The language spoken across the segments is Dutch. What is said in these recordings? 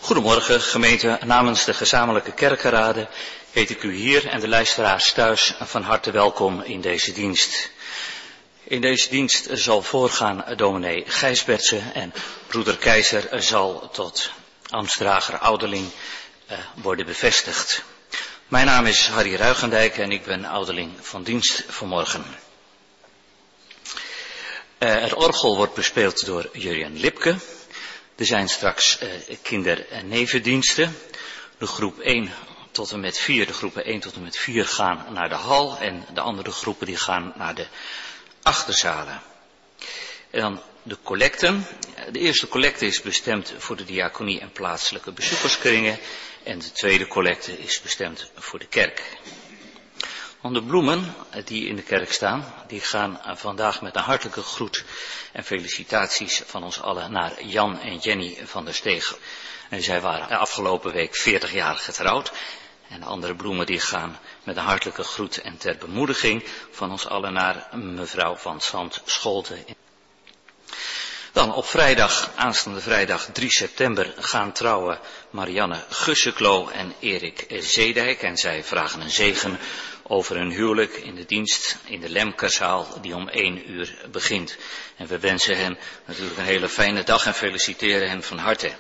Goedemorgen gemeente, namens de gezamenlijke kerkenraden heet ik u hier en de luisteraars thuis van harte welkom in deze dienst. In deze dienst zal voorgaan dominee Gijsbertsen en broeder Keizer zal tot ambtsdrager ouderling worden bevestigd. Mijn naam is Harry Ruigendijk en ik ben ouderling van dienst vanmorgen. Het orgel wordt bespeeld door Jurjen Lipke. Er zijn straks kinder- en nevendiensten. De groep 1 tot en met 4, de groepen 1 tot en met 4 gaan naar de hal en de andere groepen die gaan naar de achterzalen. En dan de collecten. De eerste collecte is bestemd voor de diaconie en plaatselijke bezoekerskringen en de tweede collecte is bestemd voor de kerk. Want de bloemen die in de kerk staan, die gaan vandaag met een hartelijke groet en felicitaties van ons allen naar Jan en Jenny van der Steeg. En zij waren afgelopen week 40 jaar getrouwd. En de andere bloemen die gaan met een hartelijke groet en ter bemoediging van ons allen naar mevrouw van Sant Scholten. Dan op vrijdag, aanstaande vrijdag 3 september, gaan trouwen Marianne Gusseklo en Erik Zeedijk. En zij vragen een zegen over hun huwelijk in de dienst in de Lemkerzaal die om 1 uur begint. En we wensen hen natuurlijk een hele fijne dag en feliciteren hen van harte.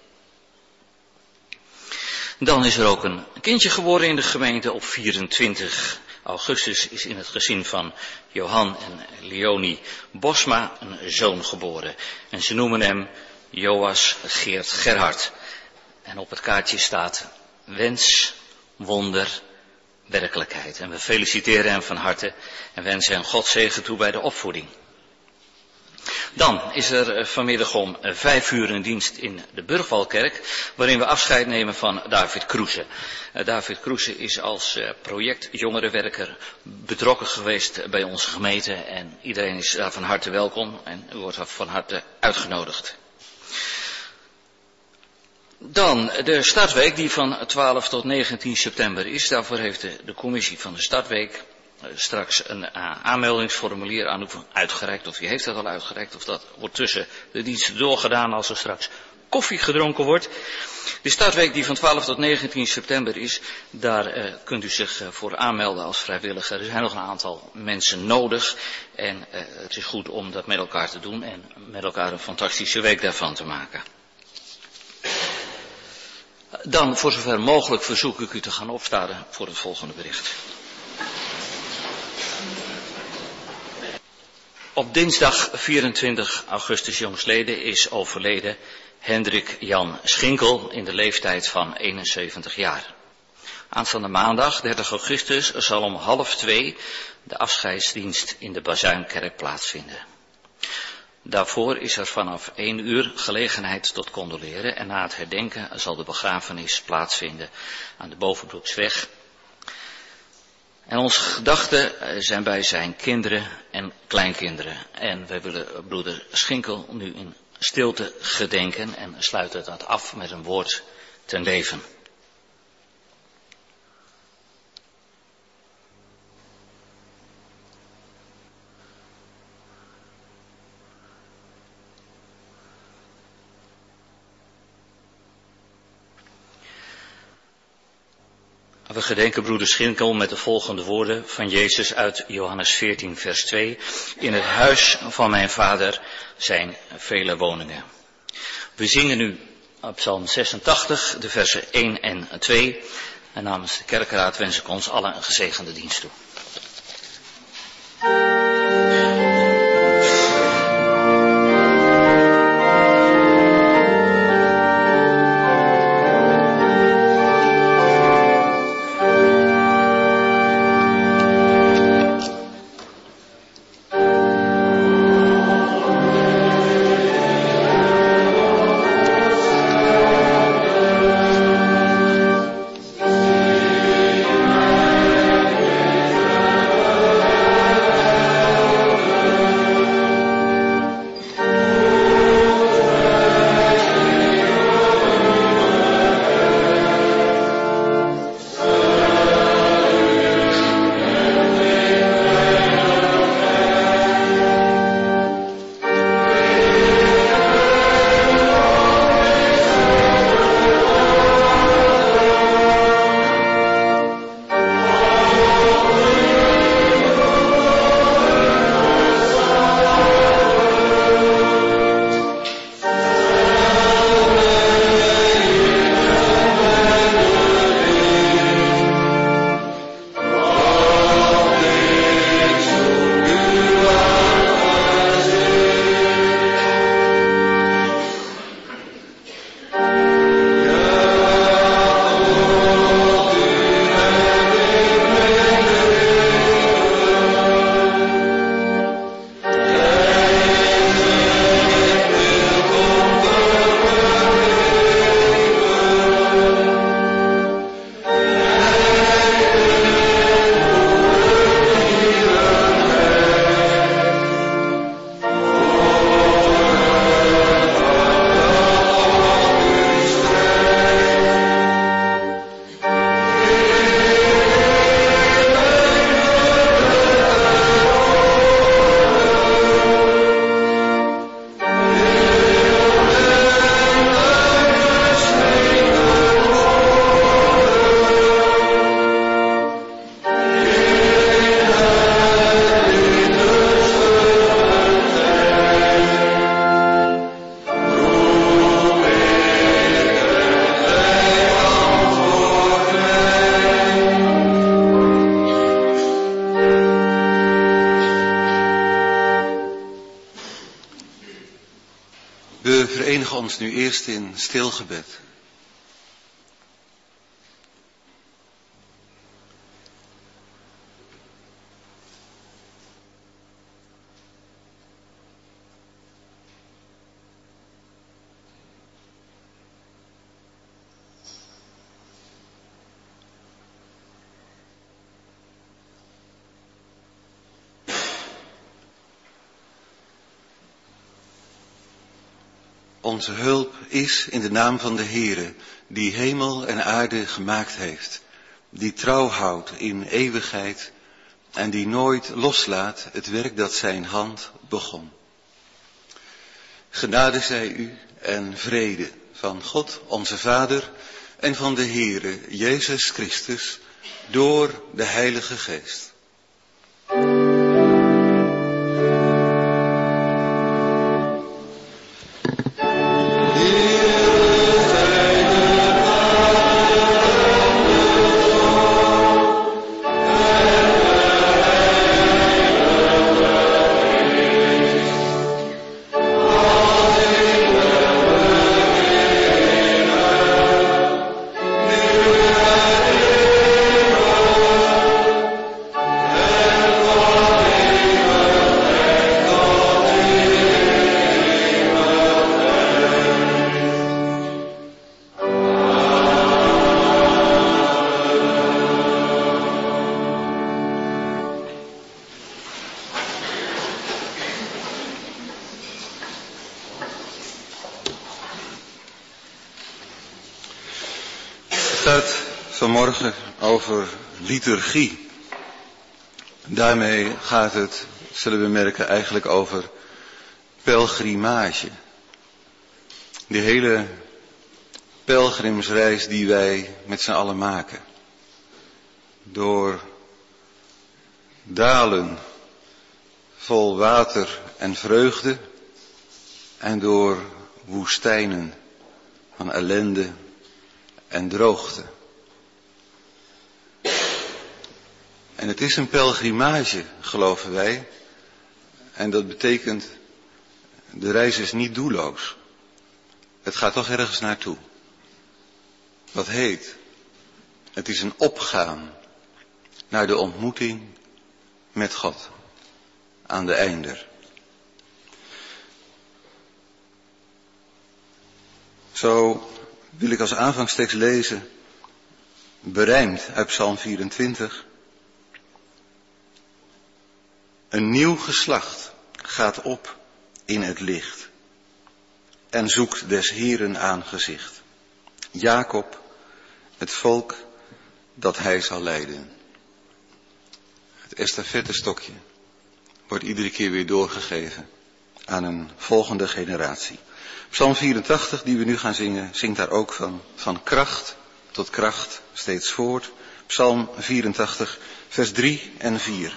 Dan is er ook een kindje geboren in de gemeente. Op 24 augustus is in het gezin van Johan en Leonie Bosma een zoon geboren. En ze noemen hem Joas Geert Gerhard. En op het kaartje staat wens, wonder, werkelijkheid. En we feliciteren hem van harte en wensen hem Gods zegen toe bij de opvoeding. Dan is er vanmiddag om 5 uur een dienst in de Burgwalkerk, waarin we afscheid nemen van David Kroese. David Kroese is als projectjongerenwerker betrokken geweest bij onze gemeente en iedereen is daar van harte welkom en u wordt van harte uitgenodigd. Dan de startweek die van 12 tot 19 september is. Daarvoor heeft de commissie van de startweek straks een aanmeldingsformulier aan u uitgereikt. Of u heeft dat al uitgereikt of dat wordt tussen de diensten doorgedaan als er straks koffie gedronken wordt. De startweek die van 12 tot 19 september is, daar kunt u zich voor aanmelden als vrijwilliger. Er zijn nog een aantal mensen nodig en het is goed om dat met elkaar te doen en met elkaar een fantastische week daarvan te maken. Dan, voor zover mogelijk, verzoek ik u te gaan opstaan voor het volgende bericht. Op dinsdag 24 augustus jongstleden is overleden Hendrik Jan Schinkel in de leeftijd van 71 jaar. Aanstaande maandag 30 augustus zal om 12:30 de afscheidsdienst in de Bazuinkerk plaatsvinden. Daarvoor is er vanaf 1 uur gelegenheid tot condoleren en na het herdenken zal de begrafenis plaatsvinden aan de Bovenbroeksweg. En onze gedachten zijn bij zijn kinderen en kleinkinderen. En wij willen broeder Schinkel nu in stilte gedenken en sluiten dat af met een woord ten leven. We gedenken broeder Schinkel met de volgende woorden van Jezus uit Johannes 14 vers 2. In het huis van mijn vader zijn vele woningen. We zingen nu op Psalm 86 de versen 1 en 2. En namens de kerkenraad wens ik ons allen een gezegende dienst toe. verenigen ons nu eerst in stilgebed. Onze hulp is in de naam van de Heere, die hemel en aarde gemaakt heeft, die trouw houdt in eeuwigheid en die nooit loslaat het werk dat zijn hand begon. Genade zij u en vrede van God, onze Vader, en van de Heere, Jezus Christus, door de Heilige Geest. Het gaat vanmorgen over liturgie. Daarmee gaat het, zullen we merken, eigenlijk over pelgrimage. Die hele pelgrimsreis die wij met z'n allen maken. Door dalen vol water en vreugde en door woestijnen van ellende en droogte. En het is een pelgrimage, geloven wij. En dat betekent, de reis is niet doelloos. Het gaat toch ergens naartoe. Wat heet? Het is een opgaan naar de ontmoeting met God. Aan de einder. Zo wil ik als aanvangstekst lezen, berijmd uit Psalm 24. Een nieuw geslacht gaat op in het licht en zoekt des Heeren aangezicht. Jacob, het volk dat hij zal leiden. Het estafettestokje wordt iedere keer weer doorgegeven aan een volgende generatie. Psalm 84, die we nu gaan zingen, zingt daar ook van kracht tot kracht steeds voort. Psalm 84, vers 3 en 4.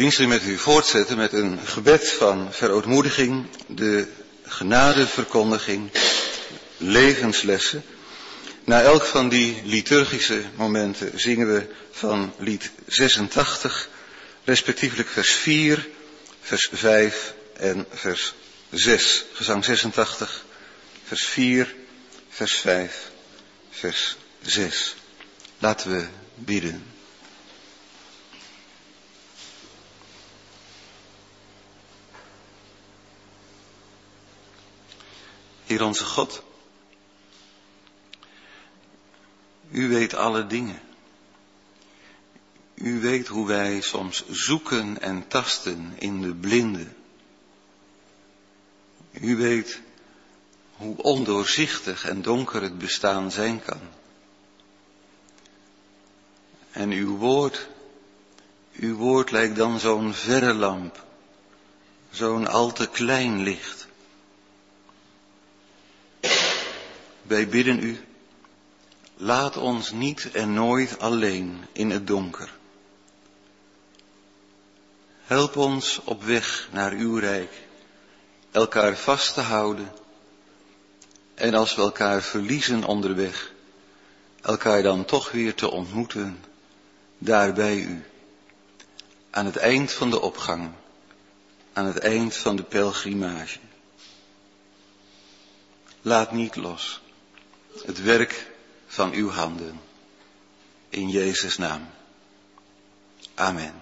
dienst weer met u voortzetten met een gebed van verootmoediging, de genadeverkondiging, levenslessen. Na elk van die liturgische momenten zingen we van lied 86, respectievelijk vers 4, vers 5 en vers 6. Gezang 86, vers 4, vers 5, vers 6. Laten we bidden. Heer onze God, u weet alle dingen. U weet hoe wij soms zoeken en tasten in de blinde. U weet hoe ondoorzichtig en donker het bestaan zijn kan. En uw woord lijkt dan zo'n verre lamp, zo'n al te klein licht. Wij bidden u, laat ons niet en nooit alleen in het donker. Help ons op weg naar uw rijk, elkaar vast te houden en als we elkaar verliezen onderweg, elkaar dan toch weer te ontmoeten, daar bij u, aan het eind van de opgang, aan het eind van de pelgrimage. Laat niet los het werk van uw handen, in Jezus' naam. Amen.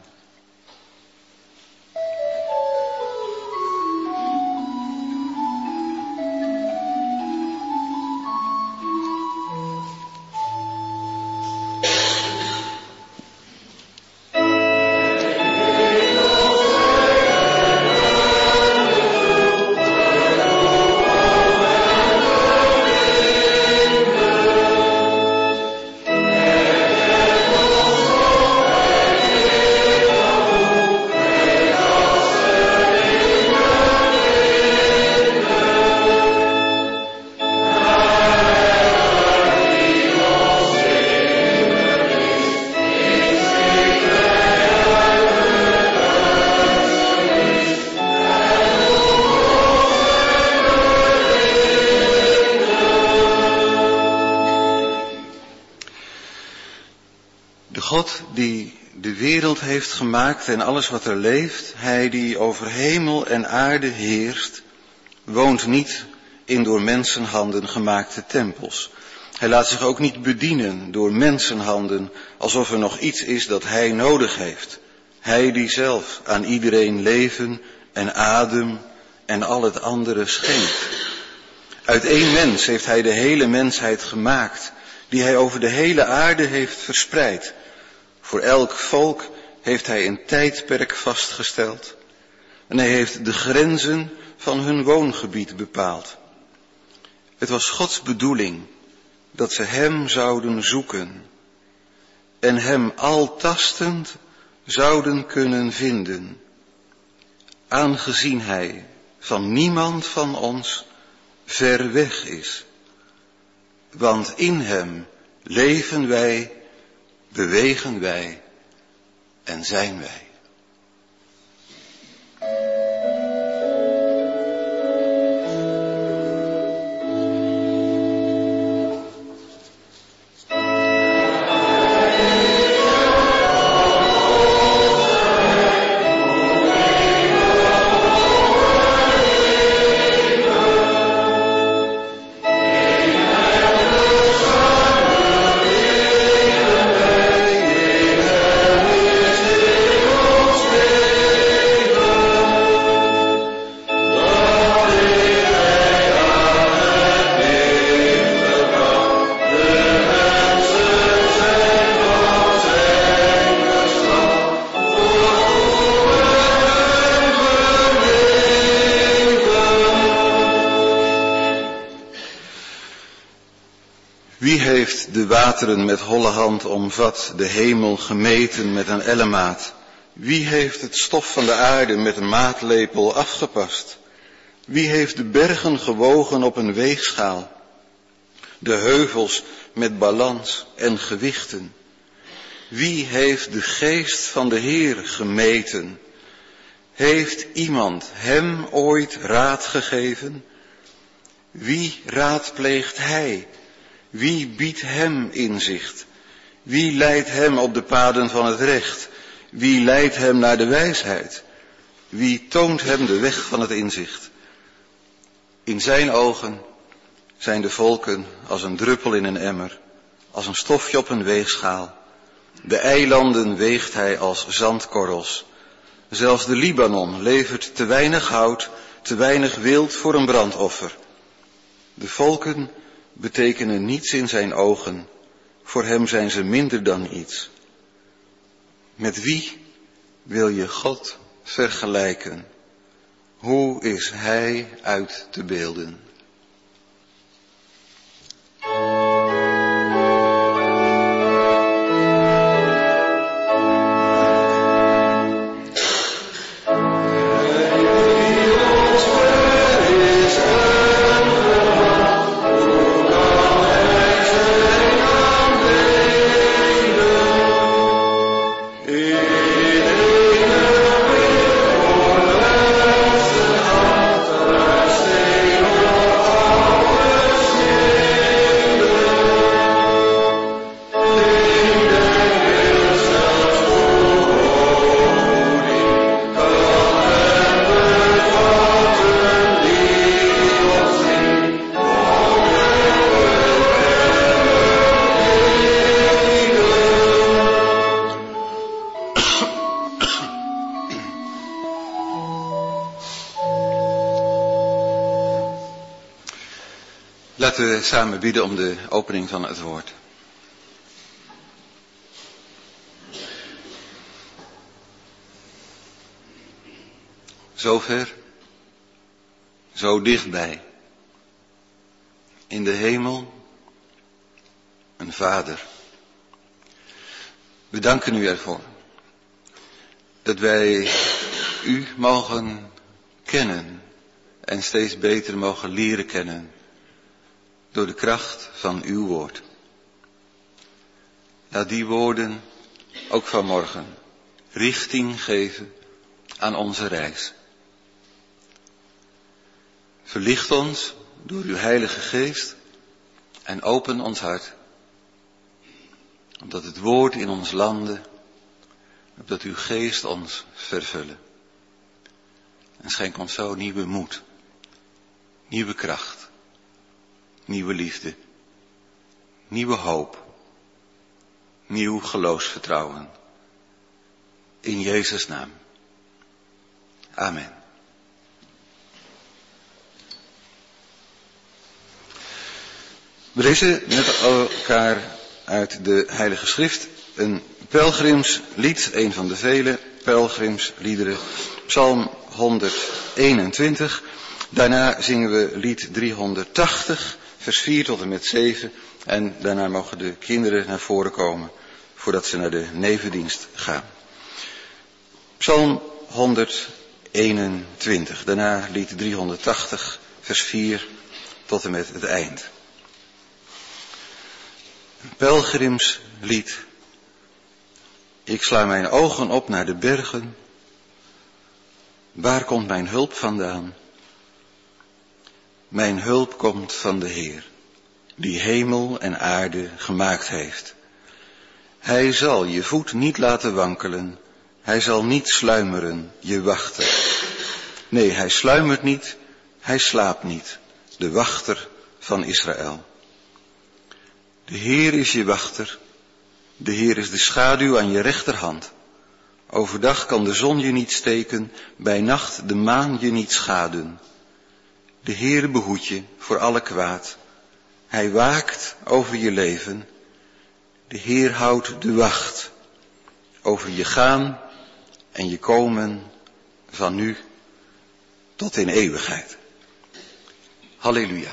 God die de wereld heeft gemaakt en alles wat er leeft, hij die over hemel en aarde heerst, woont niet in door mensenhanden gemaakte tempels. Hij laat zich ook niet bedienen door mensenhanden, alsof er nog iets is dat hij nodig heeft. Hij die zelf aan iedereen leven en adem en al het andere schenkt. Uit één mens heeft hij de hele mensheid gemaakt, die hij over de hele aarde heeft verspreid. Voor elk volk heeft hij een tijdperk vastgesteld en hij heeft de grenzen van hun woongebied bepaald. Het was Gods bedoeling dat ze hem zouden zoeken en hem altastend zouden kunnen vinden, aangezien hij van niemand van ons ver weg is. Want in hem leven wij, bewegen wij en zijn wij. Wie heeft de wateren met holle hand omvat, de hemel gemeten met een ellemaat? Wie heeft het stof van de aarde met een maatlepel afgepast? Wie heeft de bergen gewogen op een weegschaal? De heuvels met balans en gewichten? Wie heeft de geest van de Heer gemeten Heeft iemand hem ooit raad gegeven? Wie raadpleegt hij? Wie biedt hem inzicht? Wie leidt hem op de paden van het recht? Wie leidt hem naar de wijsheid? Wie toont hem de weg van het inzicht? In zijn ogen zijn de volken als een druppel in een emmer, als een stofje op een weegschaal. De eilanden weegt hij als zandkorrels. Zelfs de Libanon levert te weinig hout, te weinig wild voor een brandoffer. De volken betekenen niets in zijn ogen. Voor hem zijn ze minder dan iets. Met wie wil je God vergelijken? Hoe is hij uit te beelden? Laten we samen bidden om de opening van het woord. Zover, zo dichtbij. In de hemel, een Vader. We danken u ervoor dat wij u mogen kennen en steeds beter mogen leren kennen. Door de kracht van uw woord. Laat die woorden ook vanmorgen richting geven aan onze reis. Verlicht ons door uw Heilige Geest en open ons hart. Opdat het woord in ons landen, opdat uw Geest ons vervullen. En schenk ons zo nieuwe moed, nieuwe kracht. Nieuwe liefde, nieuwe hoop, nieuw geloofsvertrouwen. In Jezus' naam. Amen. We lezen met elkaar uit de Heilige Schrift een pelgrimslied, een van de vele pelgrimsliederen, Psalm 121. Daarna zingen we lied 380. Vers 4 tot en met 7 en daarna mogen de kinderen naar voren komen voordat ze naar de nevendienst gaan. Psalm 121, daarna lied 380, vers 4 tot en met het eind. Een pelgrimslied. Ik sla mijn ogen op naar de bergen. Waar komt mijn hulp vandaan? Mijn hulp komt van de Heer, die hemel en aarde gemaakt heeft. Hij zal je voet niet laten wankelen, hij zal niet sluimeren, je wachter. Nee, hij sluimert niet, hij slaapt niet, de wachter van Israël. De Heer is je wachter, de Heer is de schaduw aan je rechterhand. Overdag kan de zon je niet steken, bij nacht de maan je niet schaden. De Heere behoedt je voor alle kwaad. Hij waakt over je leven. De Heer houdt de wacht over je gaan en je komen van nu tot in eeuwigheid. Halleluja.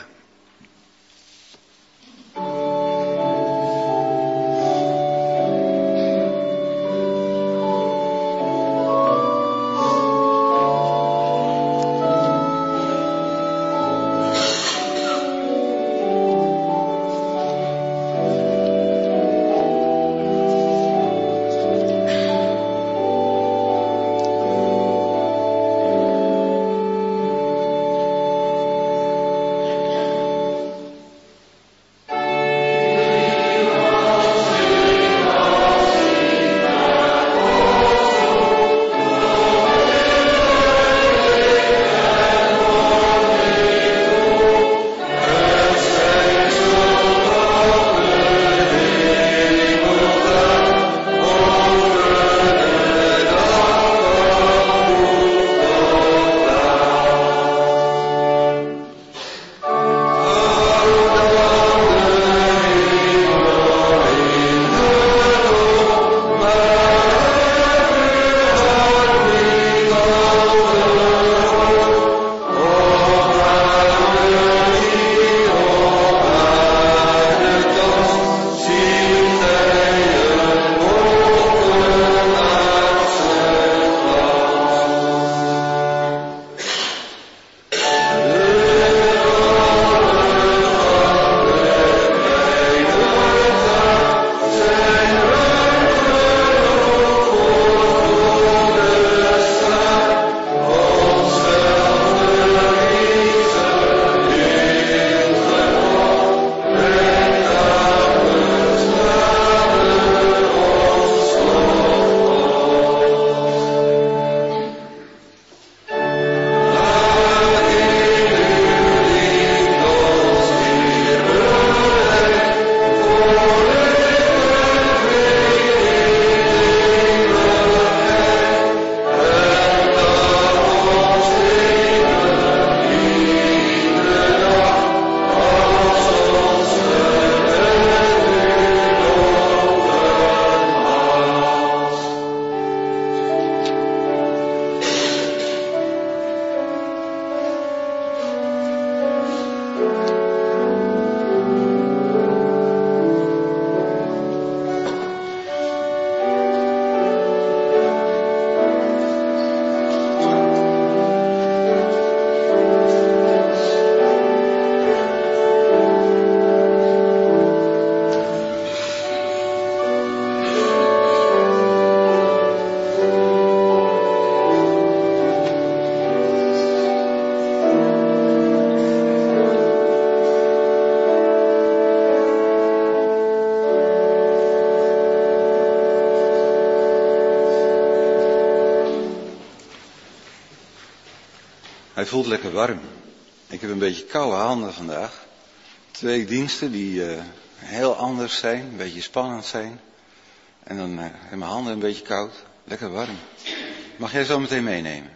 Hij voelt lekker warm. Ik heb een beetje koude handen vandaag. 2 diensten die heel anders zijn, een beetje spannend zijn. En dan zijn mijn handen een beetje koud. Lekker warm. Mag jij zo meteen meenemen?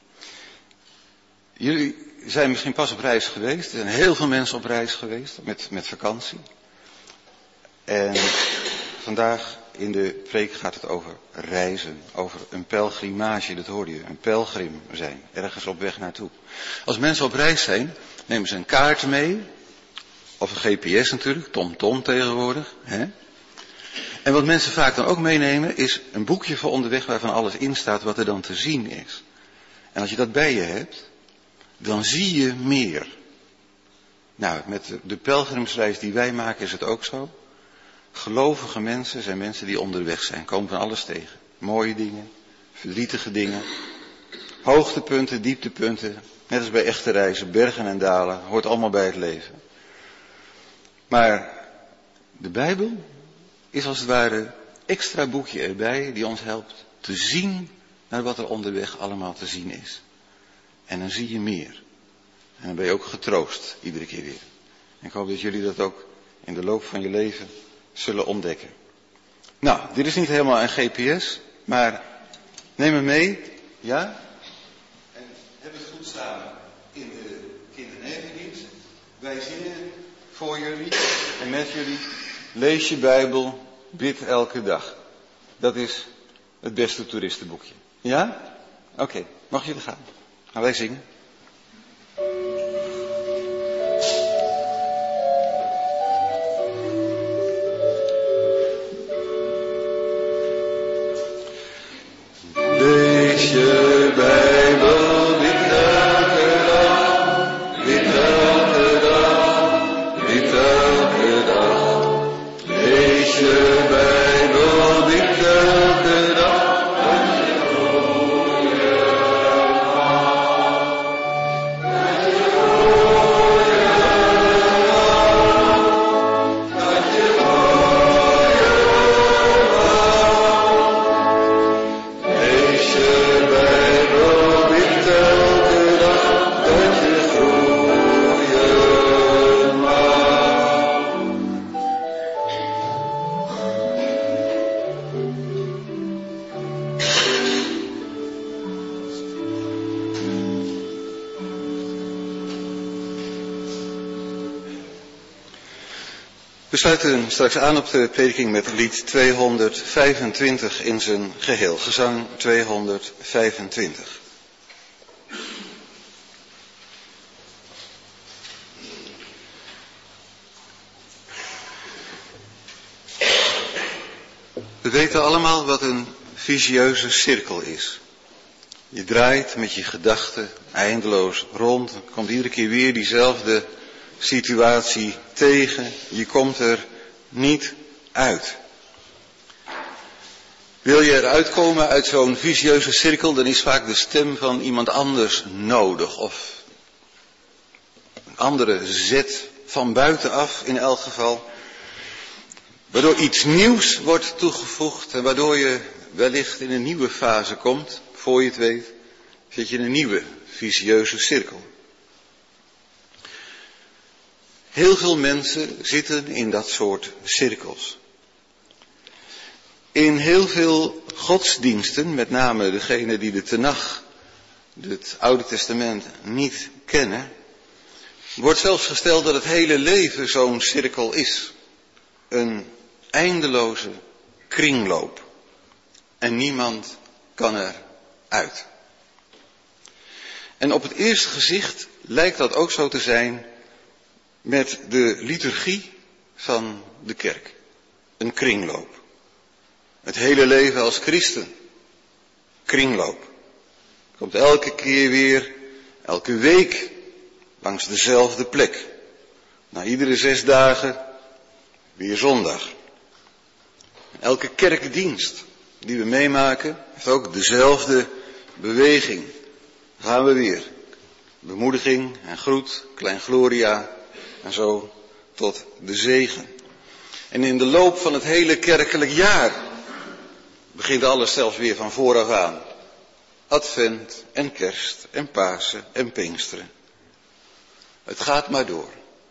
Jullie zijn misschien pas op reis geweest. Er zijn heel veel mensen op reis geweest met vakantie. En vandaag in de preek gaat het over reizen. Over een pelgrimage, dat hoorde je. Een pelgrim zijn. Ergens op weg naartoe. Als mensen op reis zijn, nemen ze een kaart mee. Of een GPS natuurlijk, TomTom tegenwoordig. Hè? En wat mensen vaak dan ook meenemen is een boekje voor onderweg waarvan alles in staat wat er dan te zien is. En als je dat bij je hebt, dan zie je meer. Nou, met de pelgrimsreis die wij maken is het ook zo. Gelovige mensen zijn mensen die onderweg zijn, komen van alles tegen. Mooie dingen, verdrietige dingen, hoogtepunten, dieptepunten. Net als bij echte reizen, bergen en dalen, hoort allemaal bij het leven. Maar de Bijbel is als het ware extra boekje erbij die ons helpt te zien naar wat er onderweg allemaal te zien is. En dan zie je meer. En dan ben je ook getroost, iedere keer weer. En ik hoop dat jullie dat ook in de loop van je leven zullen ontdekken. Nou, dit is niet helemaal een GPS, maar neem me mee, ja? En heb het goed samen in de kindernevendienst. Wij zingen voor jullie en met jullie. Lees je Bijbel, bid elke dag. Dat is het beste toeristenboekje. Ja? Oké, mag jullie gaan. Gaan wij zingen. Lees je Bijbel, bid elke dag, bid elke dag, bid elke dag. Lees je Bijbel, bid elke dag, dat je goede We sluiten straks aan op de prediking met lied 225 in zijn geheel. Gezang 225. We weten allemaal wat een vicieuze cirkel is. Je draait met je gedachten eindeloos rond. Er komt iedere keer weer diezelfde situatie tegen. Je komt er niet uit. Wil je eruit komen uit zo'n vicieuze cirkel, dan is vaak de stem van iemand anders nodig. Of een andere zet van buitenaf in elk geval. Waardoor iets nieuws wordt toegevoegd en waardoor je wellicht in een nieuwe fase komt. Voor je het weet, zit je in een nieuwe vicieuze cirkel. Heel veel mensen zitten in dat soort cirkels. In heel veel godsdiensten, met name degenen die de Tenach, het Oude Testament, niet kennen, wordt zelfs gesteld dat het hele leven zo'n cirkel is. Een eindeloze kringloop. En niemand kan eruit. En op het eerste gezicht lijkt dat ook zo te zijn met de liturgie van de kerk. Een kringloop. Het hele leven als christen. Kringloop. Komt elke keer weer, elke week, langs dezelfde plek. Na iedere 6 dagen, weer zondag. Elke kerkdienst die we meemaken, heeft ook dezelfde beweging. Dan gaan we weer. Bemoediging en groet, klein gloria en zo tot de zegen. En in de loop van het hele kerkelijk jaar begint alles zelfs weer van vooraf aan. Advent en Kerst en Pasen en Pinksteren. Het gaat maar door.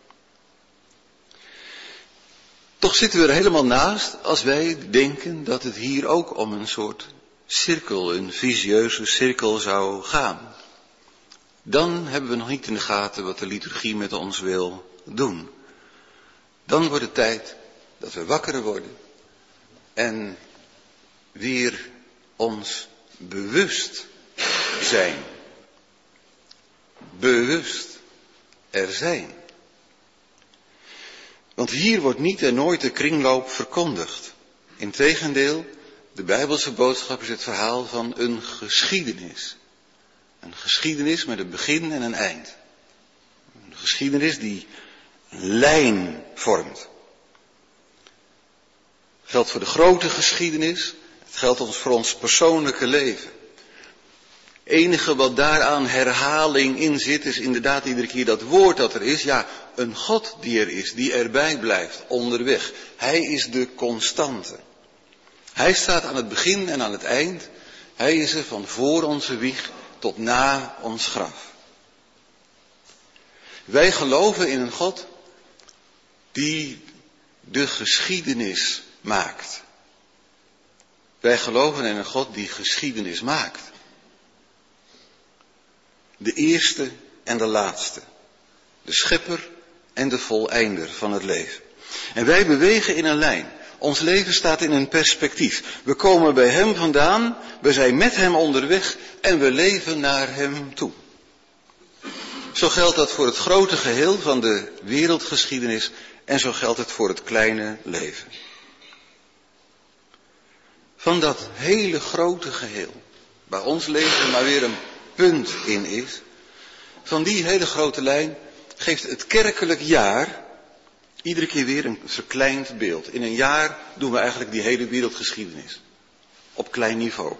Toch zitten we er helemaal naast als wij denken dat het hier ook om een soort cirkel, een visieuze cirkel zou gaan. Dan hebben we nog niet in de gaten wat de liturgie met ons wil doen. Dan wordt het tijd dat we wakker worden en weer ons bewust zijn. Bewust er zijn. Want hier wordt niet en nooit de kringloop verkondigd. Integendeel, de Bijbelse boodschap is het verhaal van een geschiedenis. Een geschiedenis met een begin en een eind. Een geschiedenis die een lijn vormt. Het geldt voor de grote geschiedenis. Het geldt voor ons persoonlijke leven. Het enige wat daaraan herhaling in zit is inderdaad iedere keer dat woord dat er is. Ja, een God die er is, die erbij blijft, onderweg. Hij is de constante. Hij staat aan het begin en aan het eind. Hij is er van voor onze wieg tot na ons graf. Wij geloven in een God die de geschiedenis maakt. Wij geloven in een God die geschiedenis maakt. De eerste en de laatste. De schepper en de voleinder van het leven. En wij bewegen in een lijn. Ons leven staat in een perspectief. We komen bij hem vandaan, we zijn met hem onderweg en we leven naar hem toe. Zo geldt dat voor het grote geheel van de wereldgeschiedenis en zo geldt het voor het kleine leven. Van dat hele grote geheel, waar ons leven maar weer een punt in is, van die hele grote lijn geeft het kerkelijk jaar iedere keer weer een verkleind beeld. In een jaar doen we eigenlijk die hele wereldgeschiedenis. Op klein niveau.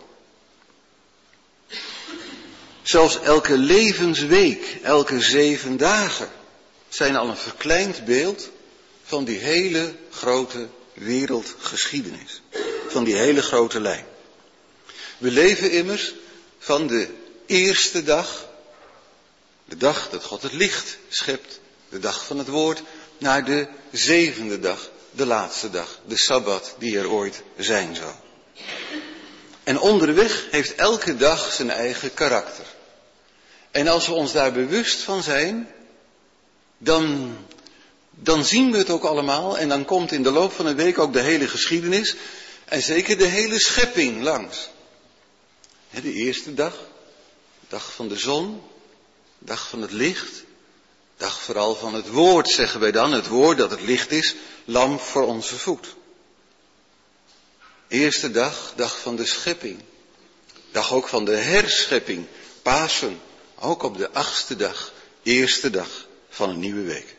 Zelfs elke levensweek, elke 7 dagen zijn al een verkleind beeld van die hele grote wereldgeschiedenis. Van die hele grote lijn. We leven immers van de eerste dag, de dag dat God het licht schept, de dag van het woord, naar de 7e dag, de laatste dag, de Sabbat die er ooit zijn zal. En onderweg heeft elke dag zijn eigen karakter. En als we ons daar bewust van zijn, dan zien we het ook allemaal en dan komt in de loop van een week ook de hele geschiedenis en zeker de hele schepping langs. De eerste dag, dag van de zon, dag van het licht, dag vooral van het woord, zeggen wij dan. Het woord dat het licht is, lamp voor onze voet. Eerste dag, dag van de schepping. Dag ook van de herschepping, Pasen. Ook op de 8e dag, eerste dag van een nieuwe week.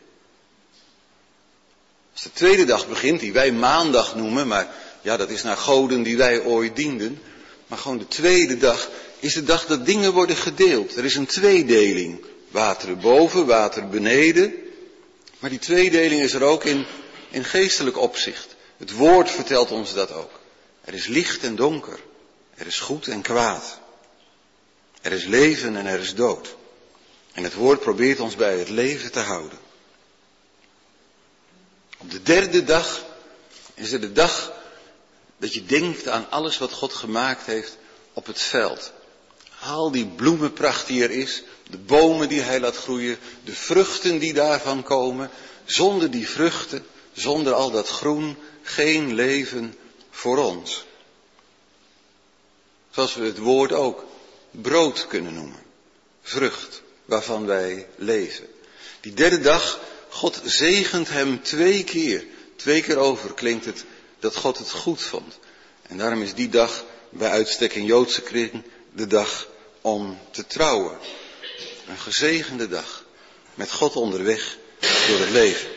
Als de tweede dag begint, die wij maandag noemen, maar ja, dat is naar goden die wij ooit dienden. Maar gewoon de tweede dag is de dag dat dingen worden gedeeld. Er is een tweedeling. Water boven, water beneden. Maar die tweedeling is er ook in geestelijk opzicht. Het woord vertelt ons dat ook. Er is licht en donker. Er is goed en kwaad. Er is leven en er is dood. En het woord probeert ons bij het leven te houden. Op de 3e dag is er de dag dat je denkt aan alles wat God gemaakt heeft op het veld. Al die bloemenpracht die er is, de bomen die hij laat groeien, de vruchten die daarvan komen. Zonder die vruchten, zonder al dat groen, geen leven voor ons. Zoals we het woord ook brood kunnen noemen. Vrucht waarvan wij leven. Die 3e dag, God zegent hem 2 keer. 2 keer over klinkt het dat God het goed vond. En daarom is die dag bij uitstek in Joodse kring de dag om te trouwen. Een gezegende dag. Met God onderweg door het leven.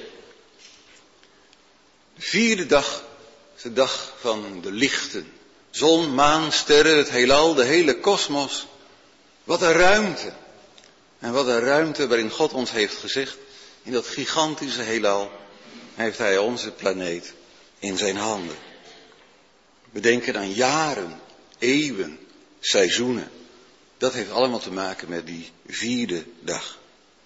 De 4e dag is de dag van de lichten. Zon, maan, sterren, het heelal, de hele kosmos. Wat een ruimte. En wat een ruimte waarin God ons heeft gezegd. In dat gigantische heelal heeft hij onze planeet in zijn handen. We denken aan jaren, eeuwen, seizoenen. Dat heeft allemaal te maken met die 4e dag.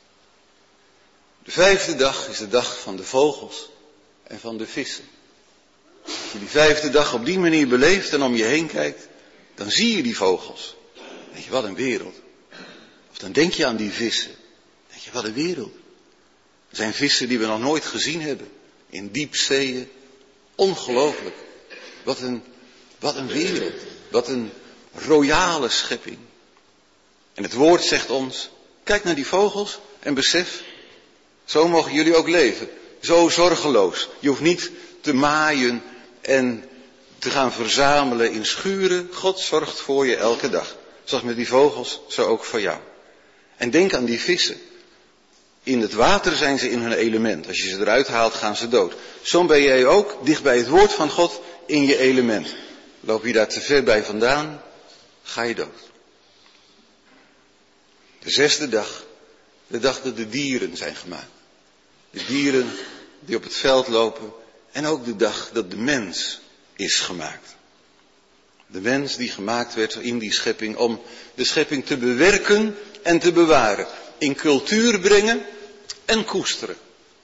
De 5e dag is de dag van de vogels en van de vissen. Als je die 5e dag op die manier beleeft en om je heen kijkt, dan zie je die vogels. Dan denk je, wat een wereld. Of dan denk je aan die vissen. Dan denk je, wat een wereld. Er zijn vissen die we nog nooit gezien hebben. In diepzeeën. Ongelooflijk. Wat een wereld. Wat een royale schepping. En het woord zegt ons, kijk naar die vogels en besef, zo mogen jullie ook leven. Zo zorgeloos. Je hoeft niet te maaien en te gaan verzamelen in schuren. God zorgt voor je elke dag. Zoals met die vogels, zo ook voor jou. En denk aan die vissen. In het water zijn ze in hun element. Als je ze eruit haalt, gaan ze dood. Zo ben jij ook dicht bij het woord van God in je element. Loop je daar te ver bij vandaan, ga je dood. De 6e dag, de dag dat de dieren zijn gemaakt. De dieren die op het veld lopen en ook de dag dat de mens is gemaakt. De mens die gemaakt werd in die schepping om de schepping te bewerken en te bewaren. In cultuur brengen en koesteren.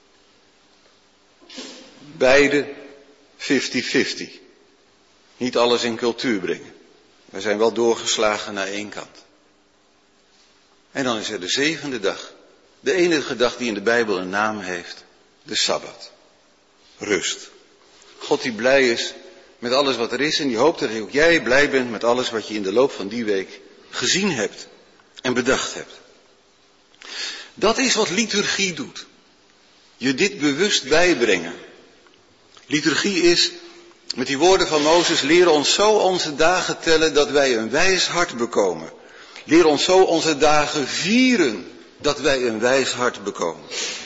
Beide 50-50. Niet alles in cultuur brengen. We zijn wel doorgeslagen naar één kant. En dan is er de 7e dag. De enige dag die in de Bijbel een naam heeft. De Sabbat. Rust. God die blij is met alles wat er is. En die hoopt dat ook jij blij bent met alles wat je in de loop van die week gezien hebt. En bedacht hebt. Dat is wat liturgie doet. Je dit bewust bijbrengen. Liturgie is, met die woorden van Mozes, leer ons zo onze dagen tellen dat wij een wijs hart bekomen. Leer ons zo onze dagen vieren dat wij een wijs hart bekomen.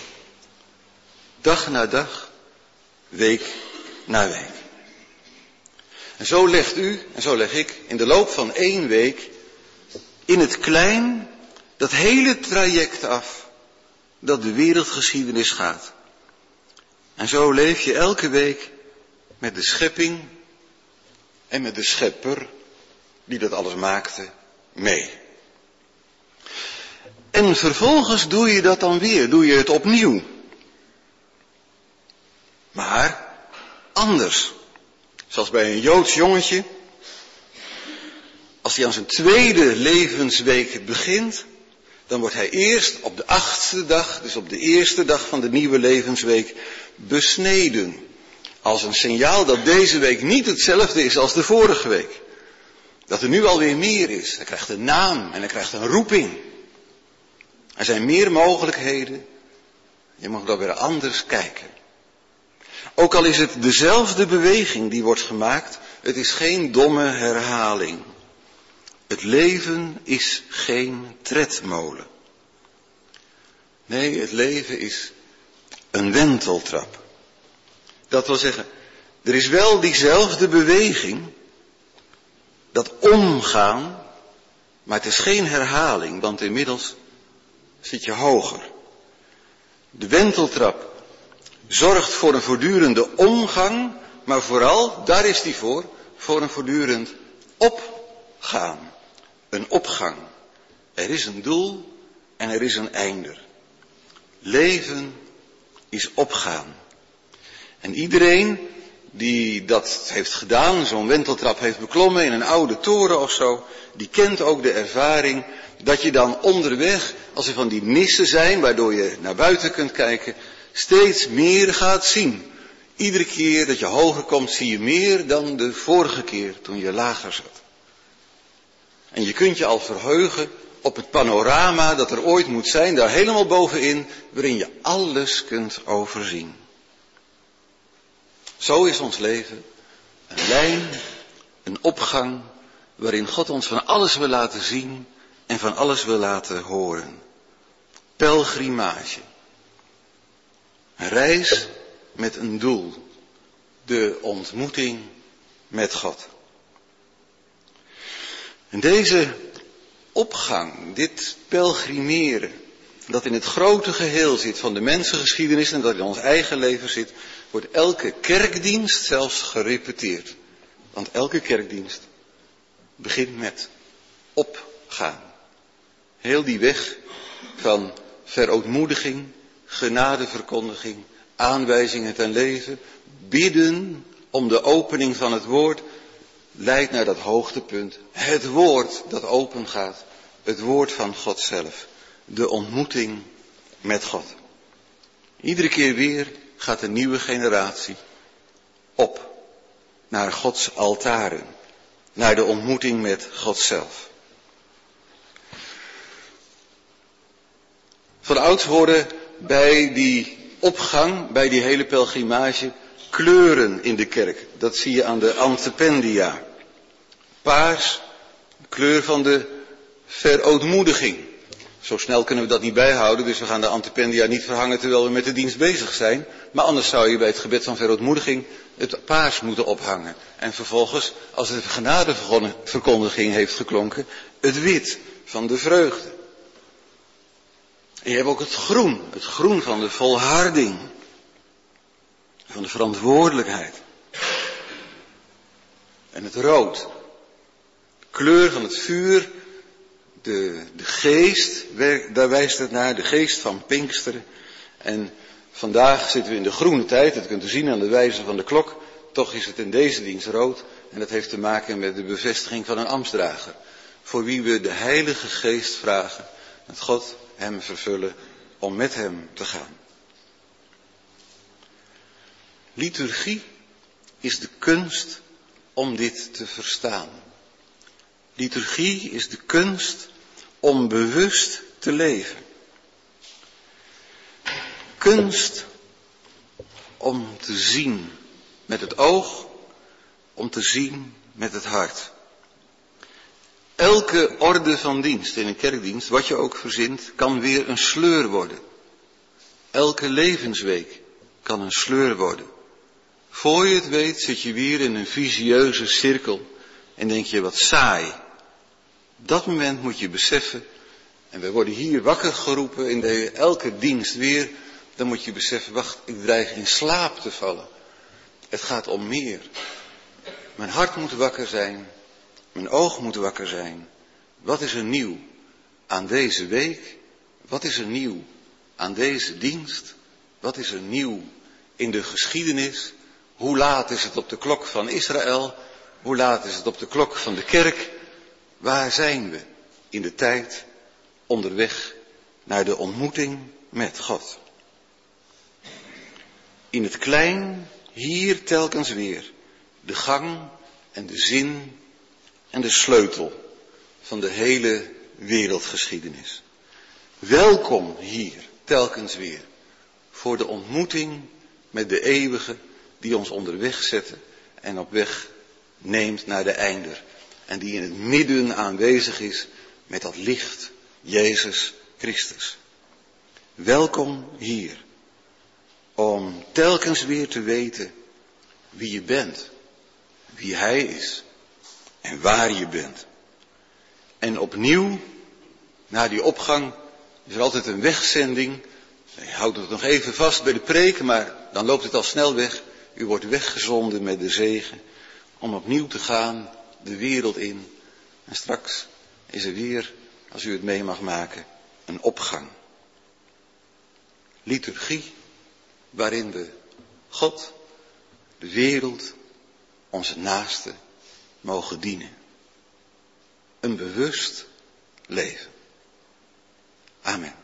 Dag na dag, week na week. En zo legt u, en zo leg ik, in de loop van 1 week, in het klein, dat hele traject af, dat de wereldgeschiedenis gaat. En zo leef je elke week met de schepping en met de schepper, die dat alles maakte, mee. En vervolgens doe je dat dan weer, doe je het opnieuw. Maar anders. Zoals bij een Joods jongetje. Als hij aan zijn 2e levensweek begint, dan wordt hij eerst op de 8e dag, dus op de eerste dag van de nieuwe levensweek, besneden. Als een signaal dat deze week niet hetzelfde is als de vorige week. Dat er nu alweer meer is. Hij krijgt een naam en hij krijgt een roeping. Er zijn meer mogelijkheden. Je mag dan weer anders kijken. Ook al is het dezelfde beweging die wordt gemaakt, het is geen domme herhaling. Het leven is geen tredmolen. Nee, het leven is een wenteltrap. Dat wil zeggen, er is wel diezelfde beweging, dat omgaan, maar het is geen herhaling, want inmiddels zit je hoger. De wenteltrap zorgt voor een voortdurende omgang, maar vooral, daar is die voor een voortdurend opgaan. Een opgang. Er is een doel en er is een einde. Leven is opgaan. En iedereen die dat heeft gedaan, zo'n wenteltrap heeft beklommen in een oude toren of zo, die kent ook de ervaring dat je dan onderweg, als er van die nissen zijn, waardoor je naar buiten kunt kijken, steeds meer gaat zien. Iedere keer dat je hoger komt, zie je meer dan de vorige keer toen je lager zat. En je kunt je al verheugen op het panorama dat er ooit moet zijn, daar helemaal bovenin, waarin je alles kunt overzien. Zo is ons leven een lijn, een opgang, waarin God ons van alles wil laten zien en van alles wil laten horen. Pelgrimage. Een reis met een doel. De ontmoeting met God. En deze opgang, dit pelgrimeren, dat in het grote geheel zit van de mensengeschiedenis en dat in ons eigen leven zit, wordt elke kerkdienst zelfs gerepeteerd. Want elke kerkdienst begint met opgaan. Heel die weg van verootmoediging, genadeverkondiging, aanwijzingen ten leven, bidden om de opening van het woord, leidt naar dat hoogtepunt. Het woord dat open gaat, het woord van God zelf, de ontmoeting met God. Iedere keer weer gaat een nieuwe generatie op naar Gods altaren, naar de ontmoeting met God zelf. Van ouds horen bij die opgang, bij die hele pelgrimage, kleuren in de kerk. Dat zie je aan de antependia. Paars, kleur van de verootmoediging. Zo snel kunnen we dat niet bijhouden, dus we gaan de antependia niet verhangen terwijl we met de dienst bezig zijn. Maar anders zou je bij het gebed van verootmoediging het paars moeten ophangen. En vervolgens, als de genadeverkondiging heeft geklonken, het wit van de vreugde. En je hebt ook het groen van de volharding, van de verantwoordelijkheid. En het rood, de kleur van het vuur, de geest, daar wijst het naar, de geest van Pinksteren. En vandaag zitten we in de groene tijd, dat kunt u zien aan de wijze van de klok. Toch is het in deze dienst rood en dat heeft te maken met de bevestiging van een ambtsdrager. Voor wie we de Heilige Geest vragen, dat God hem vervullen om met hem te gaan. Liturgie is de kunst om dit te verstaan. Liturgie is de kunst om bewust te leven. Kunst om te zien met het oog, om te zien met het hart. Elke orde van dienst in een kerkdienst, wat je ook verzint, kan weer een sleur worden. Elke levensweek kan een sleur worden. Voor je het weet zit je weer in een visieuze cirkel en denk je wat saai. Op dat moment moet je beseffen, en we worden hier wakker geroepen in elke dienst weer, dan moet je beseffen, wacht, ik dreig in slaap te vallen. Het gaat om meer. Mijn hart moet wakker zijn, mijn oog moet wakker zijn. Wat is er nieuw aan deze week? Wat is er nieuw aan deze dienst? Wat is er nieuw in de geschiedenis? Hoe laat is het op de klok van Israël? Hoe laat is het op de klok van de kerk? Waar zijn we in de tijd onderweg naar de ontmoeting met God? In het klein, hier telkens weer, de gang en de zin en de sleutel van de hele wereldgeschiedenis. Welkom hier, telkens weer, voor de ontmoeting met de eeuwige die ons onderweg zette en op weg neemt naar de einder. En die in het midden aanwezig is met dat licht, Jezus Christus. Welkom hier, om telkens weer te weten wie je bent, wie Hij is en waar je bent. En opnieuw, na die opgang, is er altijd een wegzending. Je houdt het nog even vast bij de preek, maar dan loopt het al snel weg. U wordt weggezonden met de zegen om opnieuw te gaan de wereld in. En straks is er weer, als u het mee mag maken, een opgang. Liturgie waarin we God, de wereld, onze naasten mogen dienen. Een bewust leven. Amen.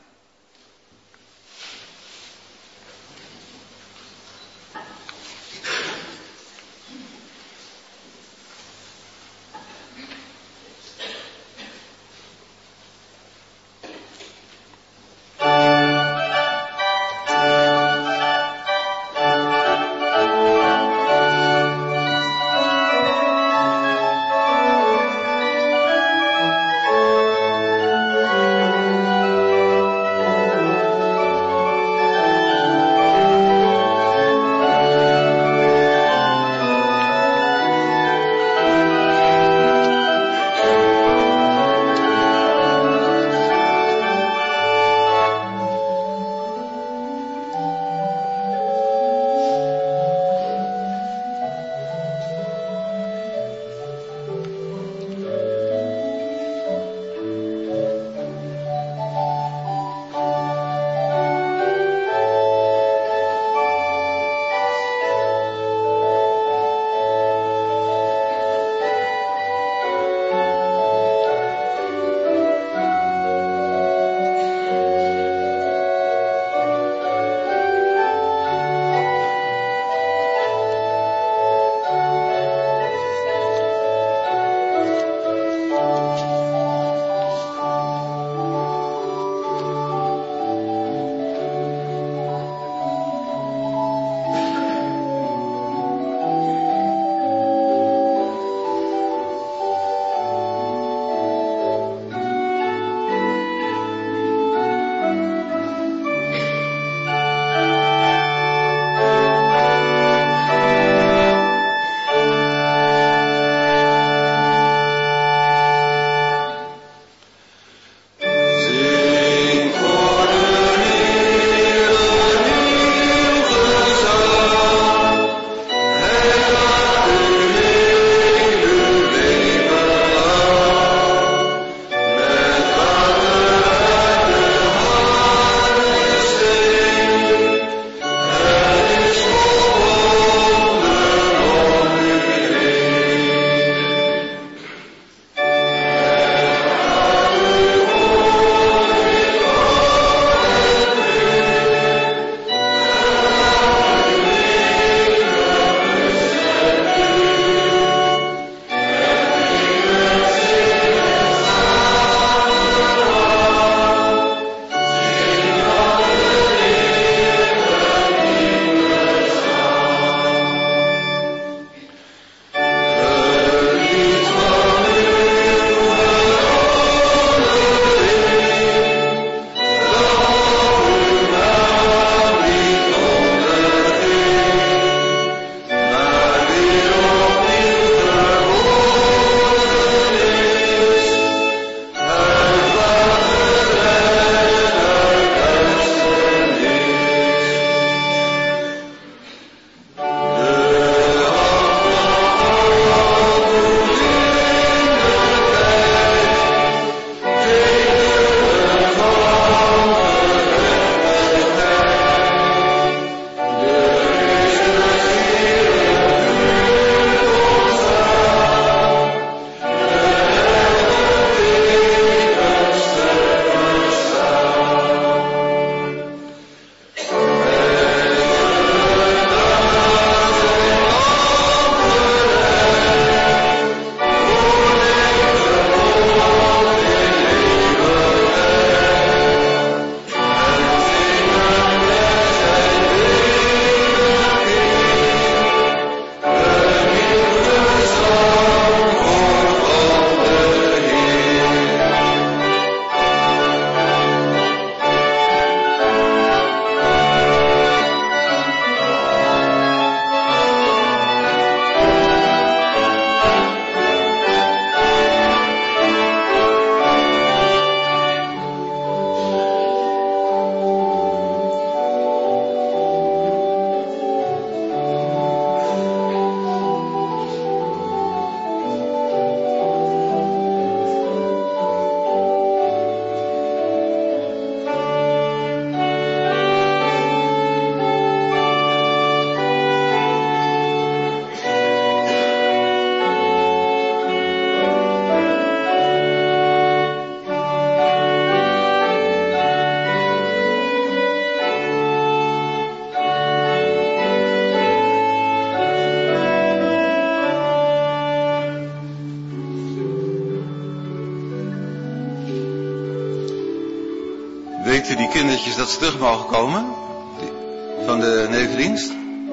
Weten die kindertjes dat ze terug mogen komen? Van de nevendienst?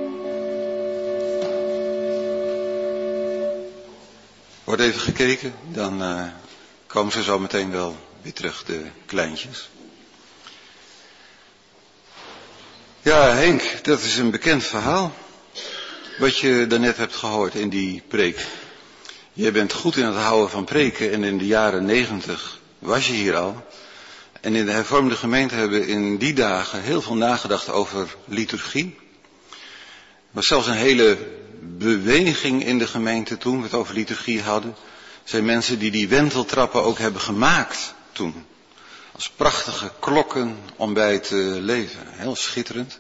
Wordt even gekeken, dan komen ze zo meteen wel weer terug, de kleintjes. Ja, Henk, dat is een bekend verhaal. Wat je daarnet hebt gehoord in die preek. Je bent goed in het houden van preken en in de jaren 90 was je hier al. En in de hervormde gemeente hebben we in die dagen heel veel nagedacht over liturgie. Er was zelfs een hele beweging in de gemeente toen we het over liturgie hadden. Er zijn mensen die wenteltrappen ook hebben gemaakt toen. Als prachtige klokken om bij te leven. Heel schitterend.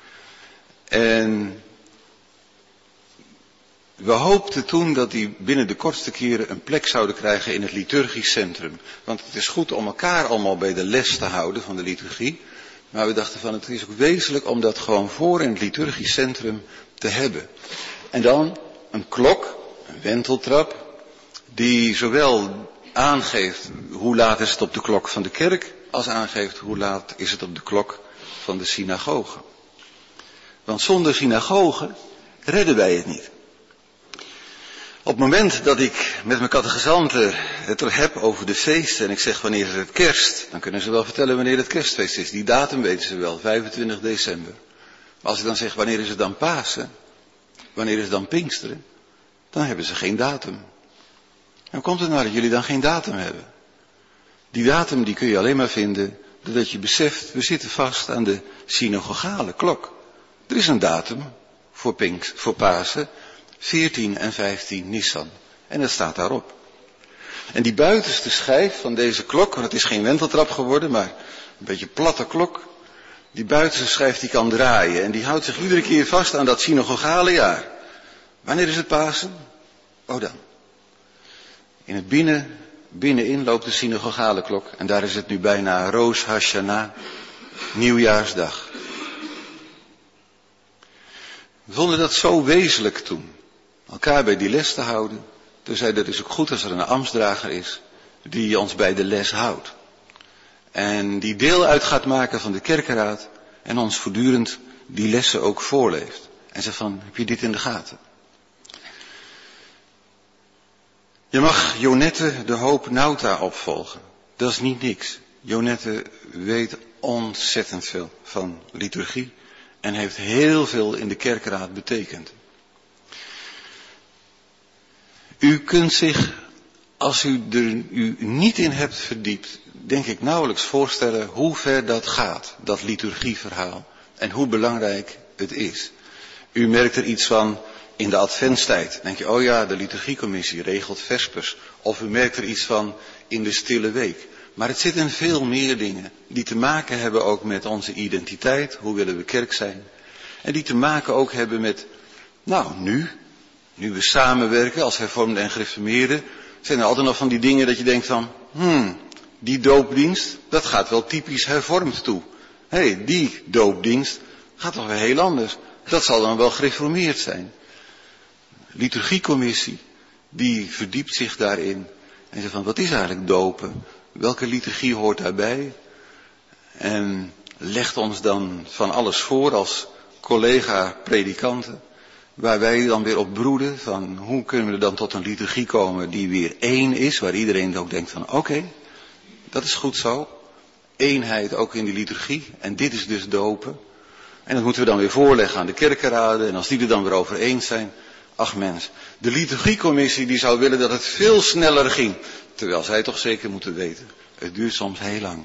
En we hoopten toen dat die binnen de kortste keren een plek zouden krijgen in het liturgisch centrum. Want het is goed om elkaar allemaal bij de les te houden van de liturgie. Maar we dachten van het is ook wezenlijk om dat gewoon voor in het liturgisch centrum te hebben. En dan een klok, een wenteltrap, die zowel aangeeft hoe laat is het op de klok van de kerk, als aangeeft hoe laat is het op de klok van de synagoge. Want zonder synagoge redden wij het niet. Op het moment dat ik met mijn catechizanten het er heb over de feesten en ik zeg wanneer is het kerst, dan kunnen ze wel vertellen wanneer het kerstfeest is. Die datum weten ze wel, 25 december. Maar als ik dan zeg wanneer is het dan Pasen, wanneer is het dan Pinksteren, dan hebben ze geen datum. En hoe komt het nou dat jullie dan geen datum hebben? Die datum die kun je alleen maar vinden doordat je beseft, we zitten vast aan de synagogale klok. Er is een datum voor Pasen. 14 en 15 Nisan. En dat staat daarop. En die buitenste schijf van deze klok, want het is geen wenteltrap geworden, maar een beetje platte klok. Die buitenste schijf die kan draaien en die houdt zich iedere keer vast aan dat synagogale jaar. Wanneer is het Pasen? Oh dan. In het binnenin loopt de synagogale klok en daar is het nu bijna Rosh Hashanah, nieuwjaarsdag. We vonden dat zo wezenlijk toen. Elkaar bij die les te houden. Toen zei dat is ook goed als er een ambtsdrager is die ons bij de les houdt. En die deel uit gaat maken van de kerkenraad en ons voortdurend die lessen ook voorleeft. En zegt van, heb je dit in de gaten? Je mag Jonette de Hoop Nauta opvolgen. Dat is niet niks. Jonette weet ontzettend veel van liturgie en heeft heel veel in de kerkenraad betekend. U kunt zich, als u er u niet in hebt verdiept, denk ik nauwelijks voorstellen hoe ver dat gaat, dat liturgieverhaal, en hoe belangrijk het is. U merkt er iets van in de adventstijd. Dan denk je, oh ja, de liturgiecommissie regelt vespers. Of u merkt er iets van in de stille week. Maar het zit in veel meer dingen die te maken hebben ook met onze identiteit, hoe willen we kerk zijn. En die te maken ook hebben met, nu we samenwerken als hervormden en gereformeerden, zijn er altijd nog van die dingen dat je denkt van, die doopdienst, dat gaat wel typisch hervormd toe. Die doopdienst gaat toch weer heel anders. Dat zal dan wel gereformeerd zijn. Liturgiecommissie, die verdiept zich daarin en zegt van, wat is eigenlijk dopen? Welke liturgie hoort daarbij? En legt ons dan van alles voor als collega-predikanten. Waar wij dan weer op broeden van hoe kunnen we dan tot een liturgie komen die weer één is. Waar iedereen ook denkt van oké, dat is goed zo. Eenheid ook in die liturgie. En dit is dus dopen. En dat moeten we dan weer voorleggen aan de kerkenraden. En als die er dan weer over eens zijn. Ach mens, de liturgiecommissie die zou willen dat het veel sneller ging. Terwijl zij toch zeker moeten weten. Het duurt soms heel lang.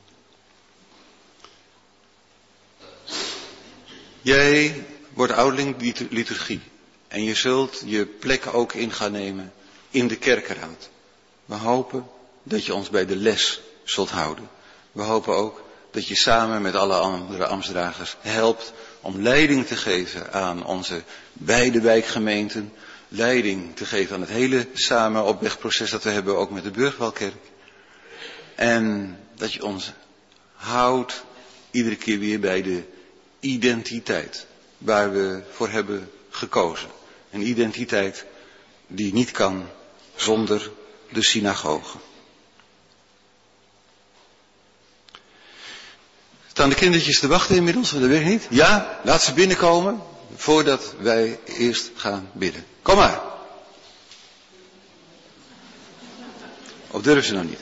Jij wordt ouderling liturgie. En je zult je plek ook in gaan nemen in de kerkenraad. We hopen dat je ons bij de les zult houden. We hopen ook dat je samen met alle andere ambtsdragers helpt om leiding te geven aan onze beide wijkgemeenten. Leiding te geven aan het hele samenopwegproces dat we hebben ook met de Burgwalkerk. En dat je ons houdt iedere keer weer bij de identiteit waar we voor hebben gekozen. Een identiteit die niet kan zonder de synagoge. Staan de kindertjes te wachten inmiddels? Dat weet ik niet. Ja, laat ze binnenkomen voordat wij eerst gaan bidden. Kom maar. Of durven ze nog niet?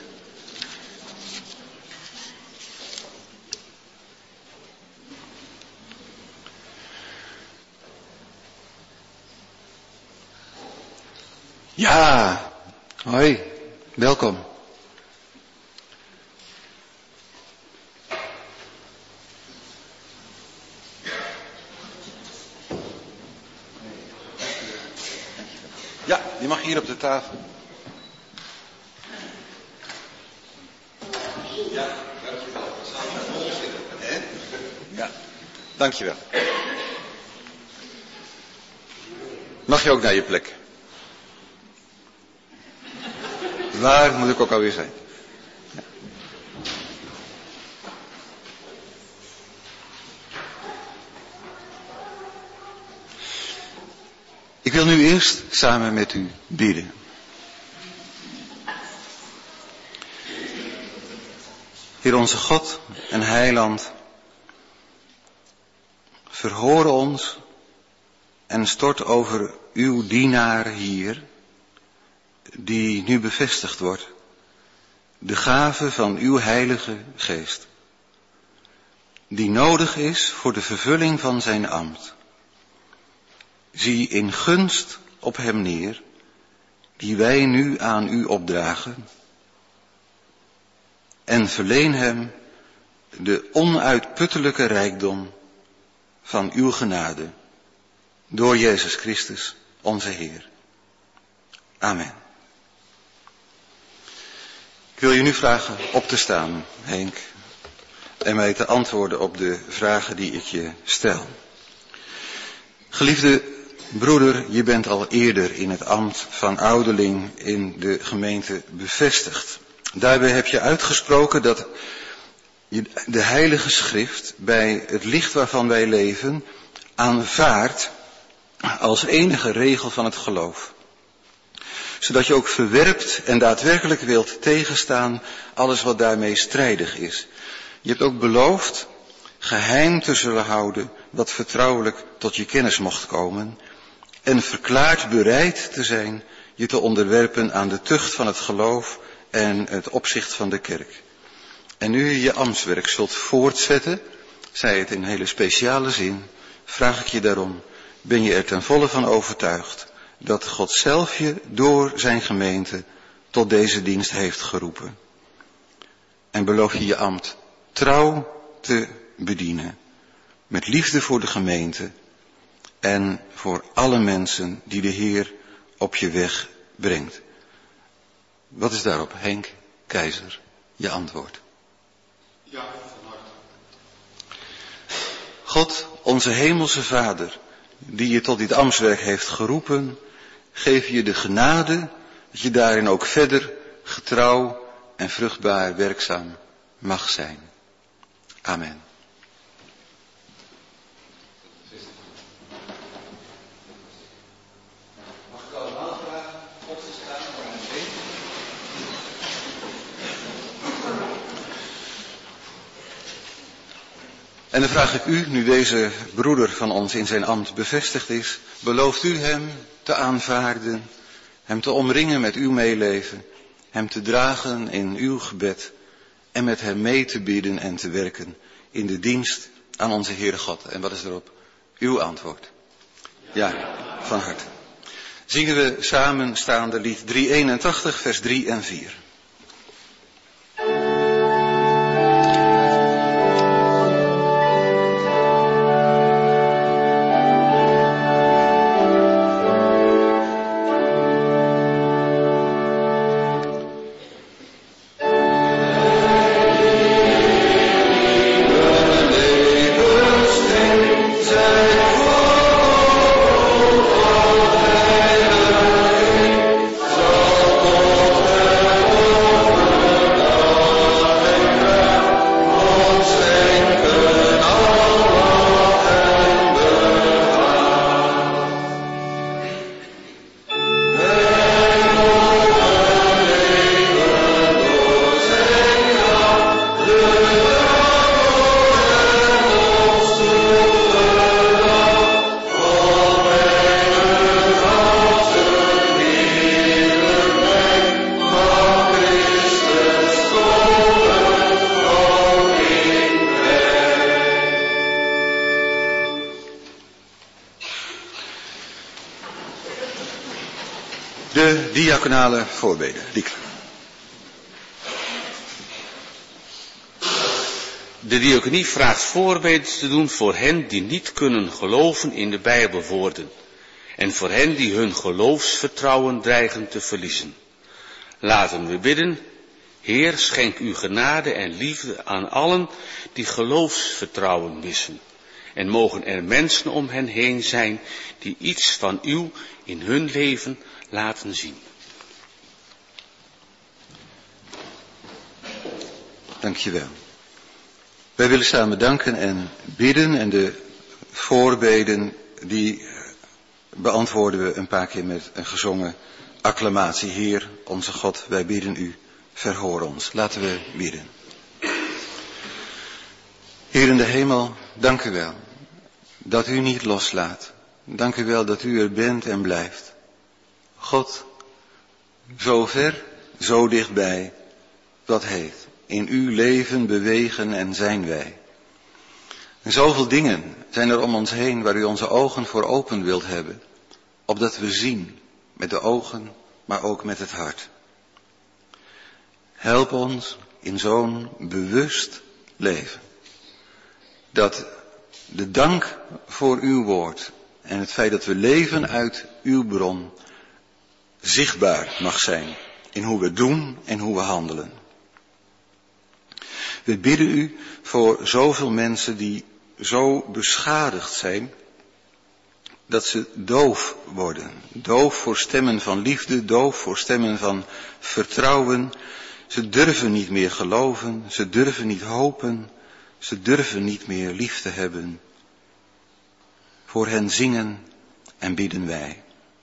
Ja, hoi, welkom. Ja, die mag hier op de tafel. Ja, dankjewel. Ja, dankjewel. Mag je ook naar je plek? Waar moet ik ook alweer zijn? Ja. Ik wil nu eerst samen met u bidden. Heer onze God en Heiland, verhoor ons en stort over uw dienaar hier, die nu bevestigd wordt, de gave van uw Heilige Geest, die nodig is voor de vervulling van zijn ambt. Zie in gunst op hem neer, die wij nu aan u opdragen, en verleen hem de onuitputtelijke rijkdom van uw genade, door Jezus Christus, onze Heer. Amen. Ik wil je nu vragen op te staan, Henk, en mij te antwoorden op de vragen die ik je stel. Geliefde broeder, je bent al eerder in het ambt van ouderling in de gemeente bevestigd. Daarbij heb je uitgesproken dat je de Heilige Schrift bij het licht waarvan wij leven aanvaardt als enige regel van het geloof. Zodat je ook verwerpt en daadwerkelijk wilt tegenstaan alles wat daarmee strijdig is. Je hebt ook beloofd geheim te zullen houden wat vertrouwelijk tot je kennis mocht komen. En verklaard bereid te zijn je te onderwerpen aan de tucht van het geloof en het opzicht van de kerk. En nu je je ambtswerk zult voortzetten, zei het in een hele speciale zin, vraag ik je daarom, ben je er ten volle van overtuigd dat God zelf je door zijn gemeente tot deze dienst heeft geroepen. En beloof je je ambt trouw te bedienen, met liefde voor de gemeente en voor alle mensen die de Heer op je weg brengt. Wat is daarop, Henk Keizer, je antwoord? Ja, van harte. God, onze hemelse Vader, die je tot dit ambtswerk heeft geroepen, geef je de genade dat je daarin ook verder getrouw en vruchtbaar werkzaam mag zijn. Amen. Mag ik allemaal vragen op te staan voor een gebed? En dan vraag ik u, nu deze broeder van ons in zijn ambt bevestigd is, belooft u hem te aanvaarden, hem te omringen met uw meeleven, hem te dragen in uw gebed en met hem mee te bidden en te werken in de dienst aan onze Heere God. En wat is erop uw antwoord? Ja, van harte. Zingen we samen staande lied 381, vers 3 en 4. Amen. De diaconale voorbeden. Diek. De diaconie vraagt voorbeden te doen voor hen die niet kunnen geloven in de Bijbelwoorden en voor hen die hun geloofsvertrouwen dreigen te verliezen. Laten we bidden: Heer, schenk uw genade en liefde aan allen die geloofsvertrouwen missen. En mogen er mensen om hen heen zijn die iets van u in hun leven laten zien. Dank je wel. Wij willen samen danken en bidden en de voorbeden die beantwoorden we een paar keer met een gezongen acclamatie. Heer, onze God, wij bidden u, verhoor ons. Laten we bidden. Heer in de hemel, dank u wel dat u niet loslaat. Dank u wel dat u er bent en blijft. God, zo ver, zo dichtbij, wat heet. In uw leven bewegen en zijn wij. En zoveel dingen zijn er om ons heen waar u onze ogen voor open wilt hebben. Opdat we zien met de ogen, maar ook met het hart. Help ons in zo'n bewust leven. Dat de dank voor uw woord en het feit dat we leven uit uw bron zichtbaar mag zijn in hoe we doen en hoe we handelen. We bidden u voor zoveel mensen die zo beschadigd zijn dat ze doof worden. Doof voor stemmen van liefde, doof voor stemmen van vertrouwen. Ze durven niet meer geloven, ze durven niet hopen, ze durven niet meer lief te hebben. Voor hen zingen en bidden wij.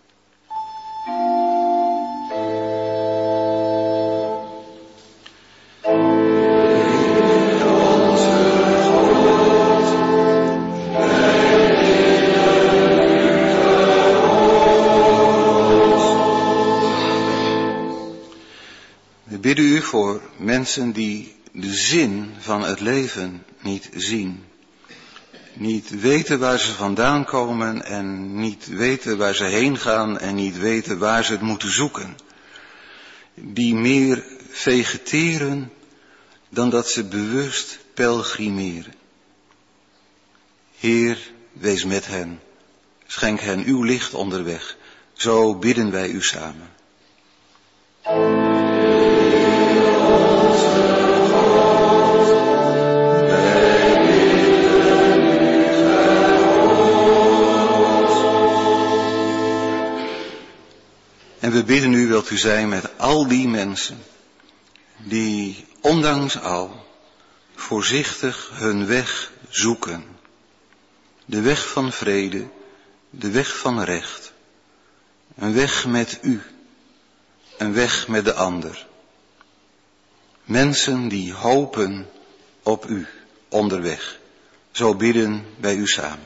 We bidden u voor mensen die de zin van het leven niet zien. Niet weten waar ze vandaan komen en niet weten waar ze heen gaan en niet weten waar ze het moeten zoeken. Die meer vegeteren dan dat ze bewust pelgrimeren. Heer, wees met hen. Schenk hen uw licht onderweg. Zo bidden wij u samen. En we bidden u, wilt u zijn met al die mensen die ondanks al voorzichtig hun weg zoeken. De weg van vrede, de weg van recht. Een weg met u, een weg met de ander. Mensen die hopen op u onderweg. Zo bidden wij u samen.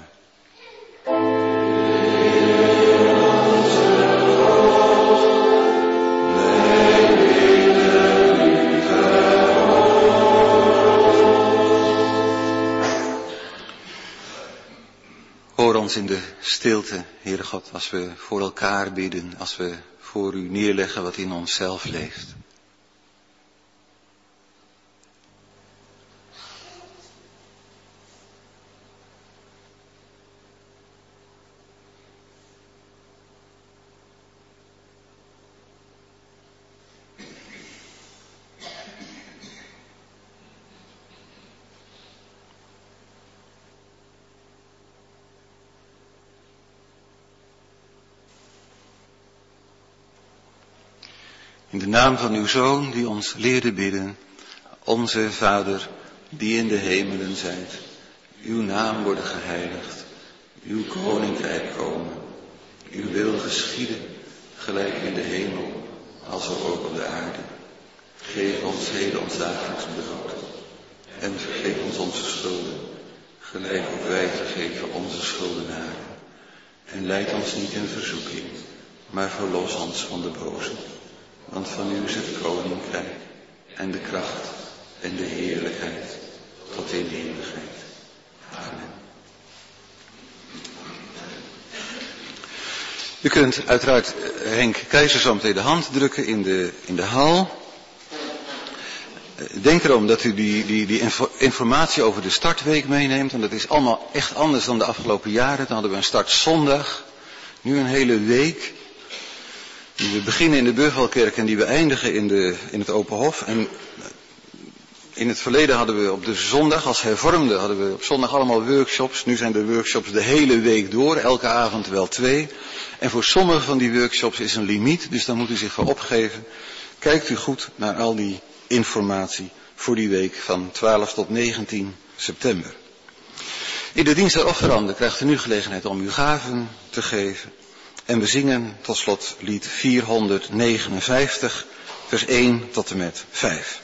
Hoor ons in de stilte, Heere God, als we voor elkaar bidden, als we voor u neerleggen wat in onszelf leeft. In de naam van uw Zoon, die ons leerde bidden, onze Vader, die in de hemelen zijt, uw naam worden geheiligd, uw koninkrijk komen, uw wil geschieden, gelijk in de hemel, als ook op de aarde. Geef ons heden ons dagelijks brood, en vergeef ons onze schulden, gelijk ook wij vergeven onze schuldenaren. En leid ons niet in verzoeking, maar verlos ons van de boze. Want van u is het koninkrijk en de kracht en de heerlijkheid tot in de eeuwigheid. Amen. U kunt uiteraard Henk Keizer zo meteen de hand drukken in de hal. Denk erom dat u die informatie over de startweek meeneemt. Want dat is allemaal echt anders dan de afgelopen jaren. Dan hadden we een startzondag. Nu een hele week. Die we beginnen in de Burgwalkerk en die we eindigen in het Open Hof. En in het verleden hadden we op de zondag, als hervormden, hadden we op zondag allemaal workshops. Nu zijn de workshops de hele week door, elke avond wel 2. En voor sommige van die workshops is een limiet, dus daar moet u zich voor opgeven. Kijkt u goed naar al die informatie voor die week van 12 tot 19 september. In de dienst der offeranden krijgt u nu gelegenheid om uw gaven te geven. En we zingen tot slot lied 459, vers 1 tot en met 5.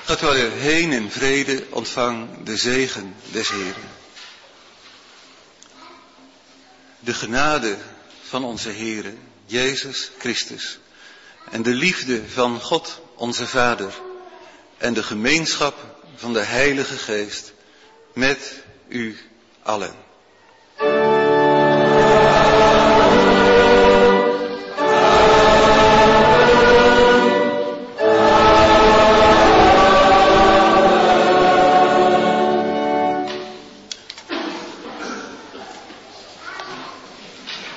Gaat wel weer heen in vrede, ontvang de zegen des Heeren. De genade van onze Heere, Jezus Christus, en de liefde van God, onze Vader, en de gemeenschap van de Heilige Geest met u allen.